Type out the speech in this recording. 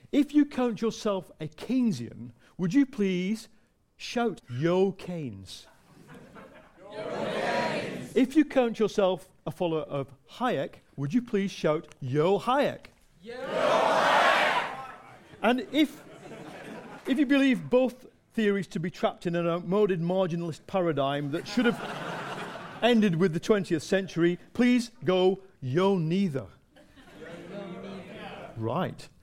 If you count yourself a Keynesian, would you please shout, "Yo Keynes"? Yo Keynes. If you count yourself a follower of Hayek, would you please shout, "Yo Hayek"? Yo Hayek. And if you believe both theories to be trapped in an outmoded marginalist paradigm that should have ended with the 20th century, please go, "Yo neither." Right.